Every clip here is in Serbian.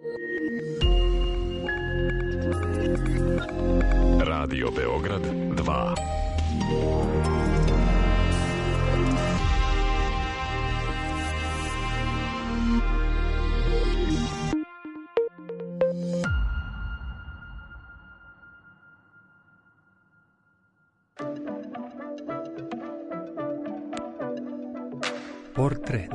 Radio Beograd 2. Portret.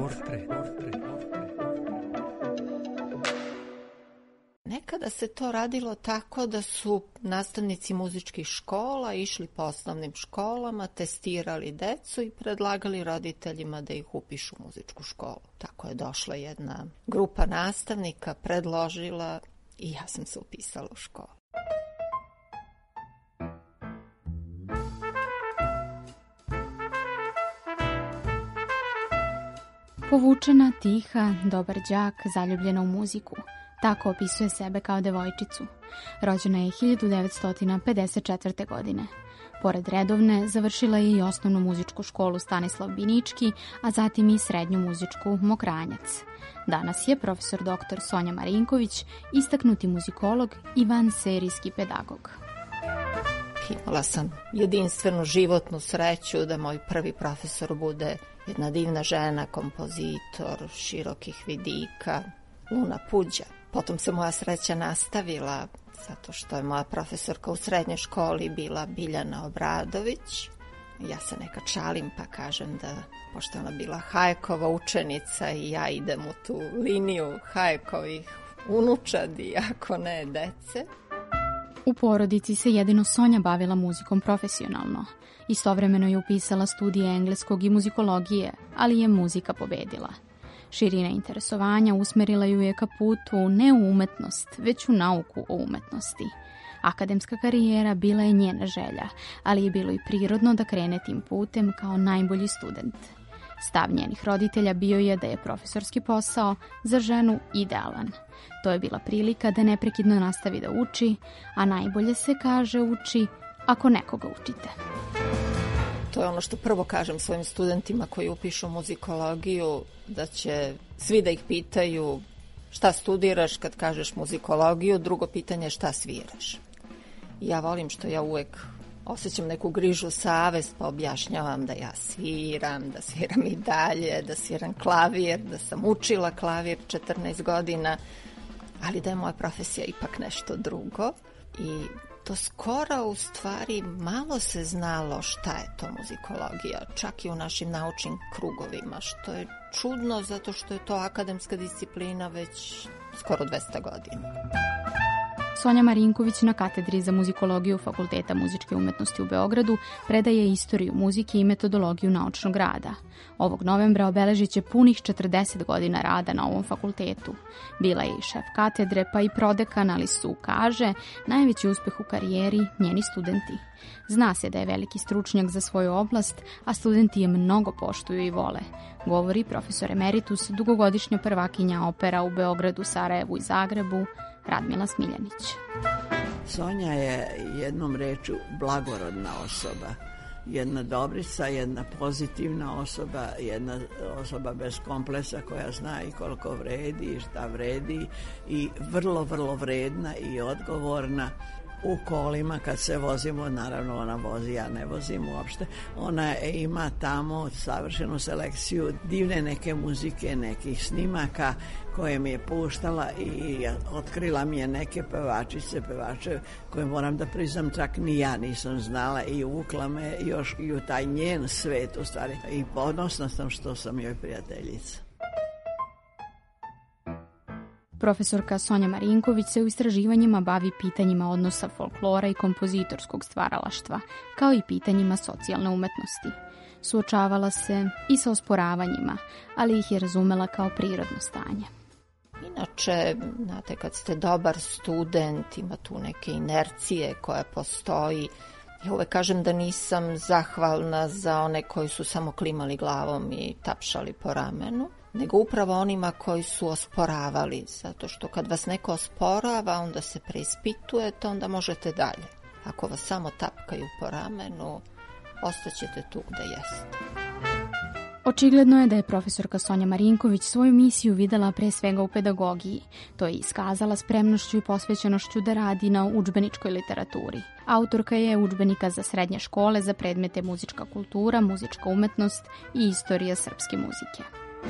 Nekada se to radilo tako da su nastavnici muzičkih škola išli po osnovnim školama, testirali decu i predlagali roditeljima da ih upišu u muzičku školu. Tako je došla jedna grupa nastavnika, predložila i ja sam se upisala u školu. Povučena, tiha, dobar đak, zaljubljena u muziku. Tako opisuje sebe kao devojčicu. Rođena je 1954. godine. Pored redovne, završila je i osnovnu muzičku školu Stanislav Binički, a zatim i srednju muzičku Mokranjac. Danas je profesor dr. Sonja Marinković, istaknuti muzikolog i vanserijski pedagog. Imala sam jedinstvenu životnu sreću da moj prvi profesor bude jedna divna žena, kompozitor, širokih vidika, Luna Puđa. Potom se moja sreća nastavila zato što je moja profesorka u srednjoj školi bila Biljana Obradović. Ja se nekad šalim pa kažem da, pošto ona bila Hajekova učenica i ja idem u tu liniju Hajekovih unučadi, ako ne dece. U porodici se jedino Sonja bavila muzikom profesionalno. Istovremeno je upisala studije engleskog i muzikologije, ali je muzika pobedila. Širina interesovanja usmerila ju je ka putu ne u umetnost, već u nauku o umetnosti. Akademska karijera bila je njena želja, ali je bilo i prirodno da krene tim putem kao najbolji student. Stav njenih roditelja bio je da je profesorski posao za ženu idealan. To je bila prilika da neprekidno nastavi da uči, a najbolje se kaže uči ako nekoga učite. To je ono što prvo kažem svojim studentima koji upišu muzikologiju, da će svi da ih pitaju šta studiraš kad kažeš muzikologiju, drugo pitanje je šta sviraš. Ja volim što ja uvek osjećam neku grižu savest pa objašnjavam da ja sviram i dalje, da sviram klavir, da sam učila klavir 14 godina, ali da je moja profesija ipak nešto drugo i do skora u stvari malo se znalo šta je to muzikologija, čak i u našim naučnim krugovima, što je čudno zato što je to akademska disciplina već skoro 200 godina. Sonja Marinković na katedri za muzikologiju Fakulteta muzičke umetnosti u Beogradu predaje istoriju muzike i metodologiju naučnog rada. Ovog novembra obeležit će punih 40 godina rada na ovom fakultetu. Bila je i šef katedre, pa i prodekan, ali su, kaže, najveći uspeh u karijeri njeni studenti. Zna se da je veliki stručnjak za svoju oblast, a studenti je mnogo poštuju i vole, govori profesor emeritus, dugogodišnja prvakinja opera u Beogradu, Sarajevu i Zagrebu, Radmila Smiljanić. Sonja je jednom rečju blagorodna osoba. Jedna dobrica, jedna pozitivna osoba, jedna osoba bez kompleksa koja zna i koliko vredi i šta vredi i vrlo, vrlo vredna i odgovorna. U kolima kad se vozimo, naravno ona vozi, ja ne vozim uopšte, ona ima tamo savršenu selekciju divne neke muzike, nekih snimaka koje mi je puštala i otkrila mi je neke pevače koje moram da priznam čak ni ja nisam znala i uvukla me još i u taj njen svet u stvari i ponosna sam što sam joj prijateljica. Profesorka Sonja Marinković se u istraživanjima bavi pitanjima odnosa folklora i kompozitorskog stvaralaštva, kao i pitanjima socijalne umetnosti. Suočavala se i sa osporavanjima, ali ih je razumela kao prirodno stanje. Inače, znate, kad ste dobar student, ima tu neke inercije koja postoji. Ja uvek kažem da nisam zahvalna za one koji su samo klimali glavom i tapšali po ramenu, nego upravo onima koji su osporavali, zato što kad vas neko osporava, onda se preispitujete, onda možete dalje. Ako vas samo tapkaju po ramenu, ostaćete tu gde jeste. Očigledno je da je profesorka Sonja Marinković svoju misiju videla pre svega u pedagogiji. To je iskazala spremnošću i posvećenošću da radi na udžbeničkoj literaturi. Autorka je udžbenika za srednje škole za predmete muzička kultura, muzička umetnost i istorija srpske muzike.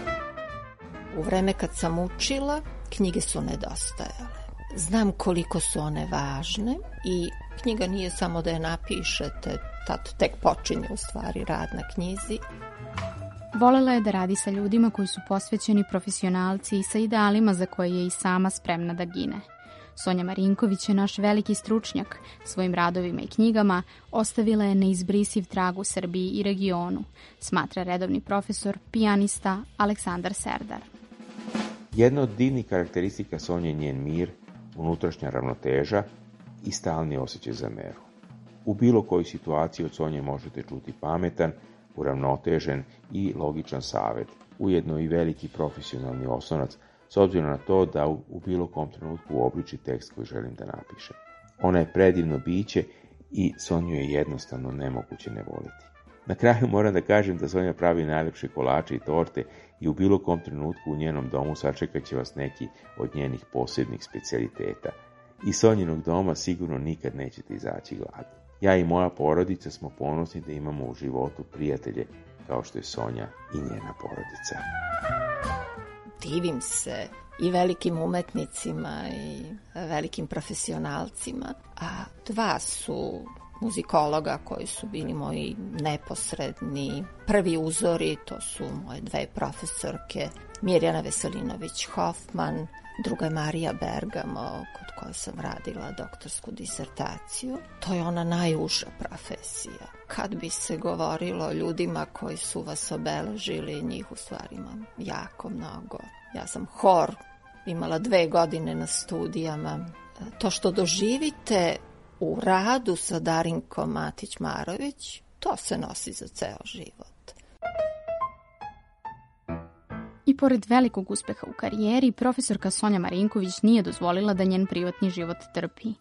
U vreme kad sam učila, knjige su nedostajale. Znam koliko su one važne i knjiga nije samo da je napišete, tad tek počinje u stvari rad na knjizi. Volela je da radi sa ljudima koji su posvećeni profesionalci i sa idealima za koje je i sama spremna da gine. Sonja Marinković je naš veliki stručnjak. Svojim radovima i knjigama ostavila je neizbrisiv trag u Srbiji i regionu, smatra redovni profesor, pijanista Aleksandar Serdar. Jedna od divnih karakteristika Sonje je njen mir, unutrašnja ravnoteža i stalni osjećaj za meru. U bilo kojoj situaciji od Sonje možete čuti pametan, uravnotežen i logičan savet, ujedno i veliki profesionalni oslonac, s obzirom na to da u bilo kom trenutku uobliči tekst koji želim da napišem. Ona je predivno biće i Sonju je jednostavno nemoguće ne voliti. Na kraju moram da kažem da Sonja pravi najlepše kolače i torte i u bilo kom trenutku u njenom domu sačekat će vas neki od njenih posebnih specijaliteta. Iz Sonjinog doma sigurno nikad nećete izaći gladni. Ja i moja porodica smo ponosni da imamo u životu prijatelje kao što je Sonja i njena porodica. Divim se i velikim umetnicima i velikim profesionalcima, a dva su muzikologa koji su bili moji neposredni prvi uzori, to su moje dve profesorke, Mirjana Veselinović-Hoffman, druga je Marija Bergamo, kod koje sam radila doktorsku disertaciju. To je ona najuža profesija. Kad bi se govorilo o ljudima koji su vas obeležili, njih u stvari imam jako mnogo. Ja sam hor imala 2 godine na studijama. To što doživite u radu sa Darinkom Matić-Marović, to se nosi za ceo život. I pored velikog uspeha u karijeri, profesorka Sonja Marinković nije dozvolila da njen privatni život trpi.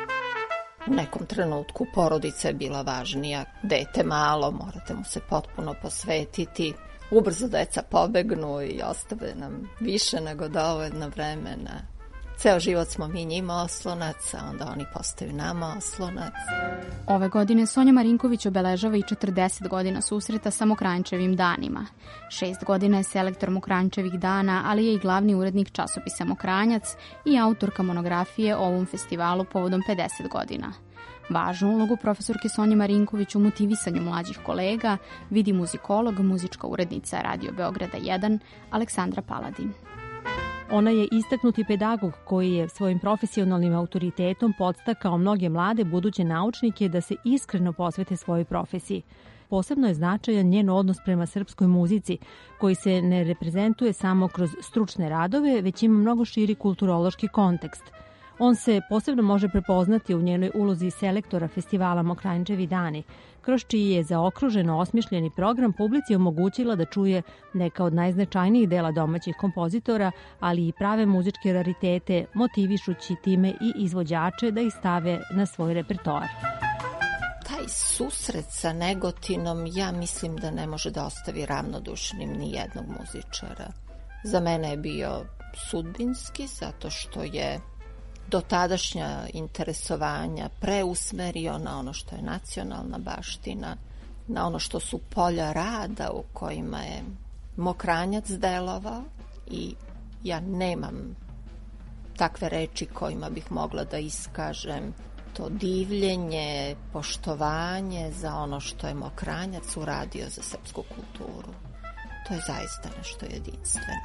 U nekom trenutku porodica je bila važnija. Dete malo, morate mu se potpuno posvetiti. Ubrzo deca pobegnu i ostave nam više nego dovoljno vremena. Ceo život smo mi njima oslonac, a onda oni postaju nama oslonac. Ove godine Sonja Marinković obeležava i 40 godina susreta sa Mokranjčevim danima. 6 godina je selektor Mokranjčevih dana, ali je i glavni urednik časopisa Mokranjac i autorka monografije o ovom festivalu povodom 50 godina. Važnu ulogu profesorke Sonje Marinković u motivisanju mlađih kolega vidi muzikolog, muzička urednica Radio Beograda 1, Aleksandra Paladin. Ona je istaknuti pedagog koji je svojim profesionalnim autoritetom podstakao mnoge mlade buduće naučnike da se iskreno posvete svojoj profesiji. Posebno je značajan njen odnos prema srpskoj muzici, koji se ne reprezentuje samo kroz stručne radove, već ima mnogo širi kulturološki kontekst. On se posebno može prepoznati u njenoj ulozi selektora festivala Mokranjčevi dani, kroz čiji je zaokruženo osmišljeni program publici omogućila da čuje neka od najznačajnijih dela domaćih kompozitora, ali i prave muzičke raritete, motivišući time i izvođače da ih stave na svoj repertoar. Taj susret sa Negotinom, ja mislim da ne može da ostavi ravnodušnim ni jednog muzičara. Za mene je bio sudbinski, zato što je do tadašnja interesovanja preusmerio na ono što je nacionalna baština, na ono što su polja rada u kojima je Mokranjac delovao i ja nemam takve reči kojima bih mogla da iskažem to divljenje, poštovanje za ono što je Mokranjac uradio za srpsku kulturu. To je zaista nešto jedinstveno.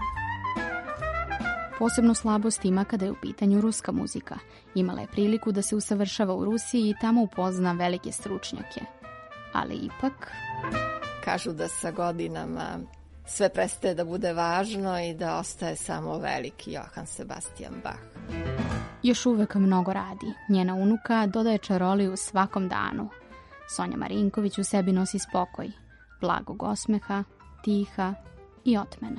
Posebno slabost ima kada je u pitanju ruska muzika. Imala je priliku da se usavršava u Rusiji i tamo upozna velike stručnjake. Ali ipak... Kažu da sa godinama sve prestaje da bude važno i da ostaje samo veliki Johann Sebastian Bach. Još uvek mnogo radi. Njena unuka dodaje čaroliju svakom danu. Sonja Marinković u sebi nosi spokoj, blagog osmeha, tiha i otmena.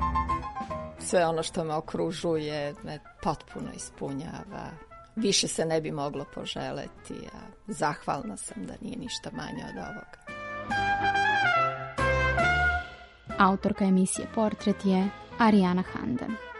Sve ono što me okružuje me potpuno ispunjava. Više se ne bi moglo poželeti, a zahvalna sam da nije ništa manje od ovoga. Autorka emisije Portret je Arijana Handan.